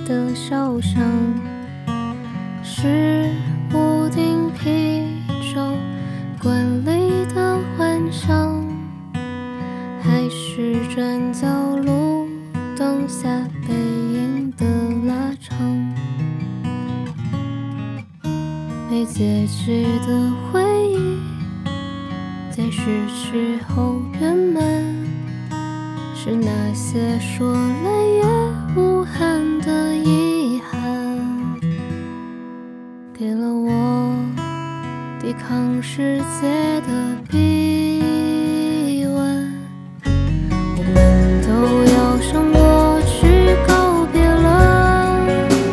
的小巷，是屋顶啤酒馆里的幻想，还是转角路灯下背影的拉长？没结局的回忆，在失去后圆满，是那些说了也无憾的遗憾，给了我抵抗世界的臂弯。我们都要向过去告别了，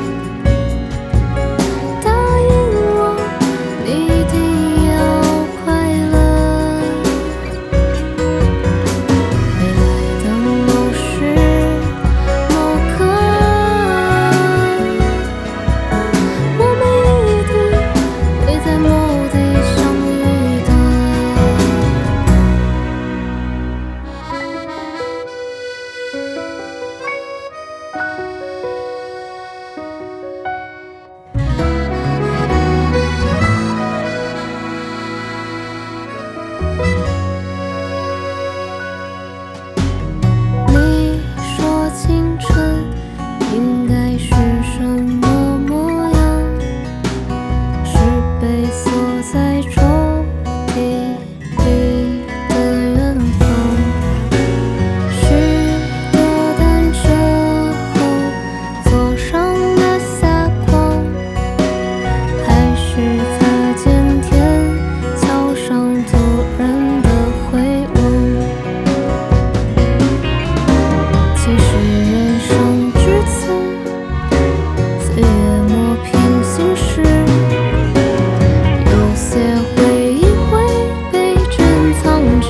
答应我你一定要快乐。未来的某时某刻，我们一定会在某地相遇的。你说青春应该是什么模样？是被锁在抽屉里的远方，是的单车后座上的霞光，还是擦肩天桥上突然的回望？其实人生至此，岁月磨平心事，有些回忆会被珍藏着，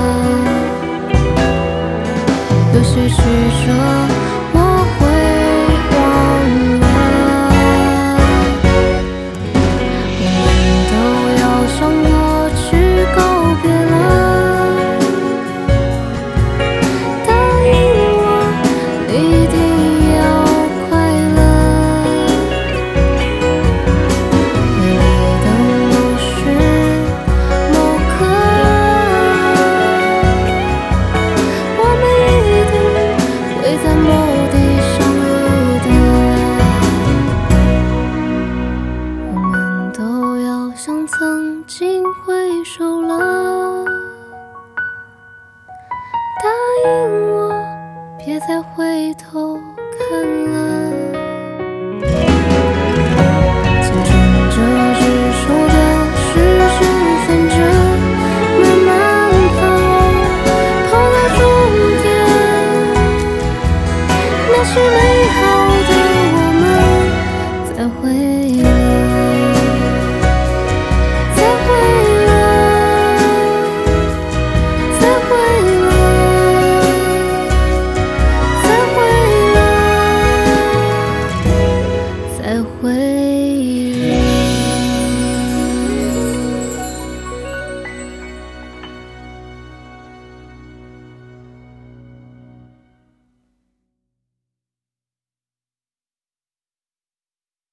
有些曲折我会忘了。我们都要向过去告别了，答应我你一定要快乐。未来的某时某刻，我们一定会在某地相遇的。我们都要向曾经挥手了，答应我别再回头看了。青春这只手的时针分针慢慢跑，跑到终点，那时美好的我们再回